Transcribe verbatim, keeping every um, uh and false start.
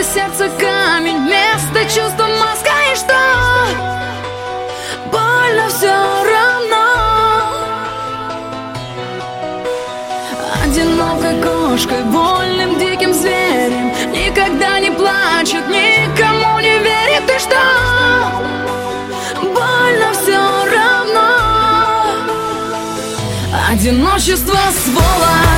сердце камень, вместо чувства маска. И что? Больно все равно. Одинокой кошкой, вольным диким зверем, никогда не плачет, никому не верит. И что? Больно все равно. Одиночество, сволочь.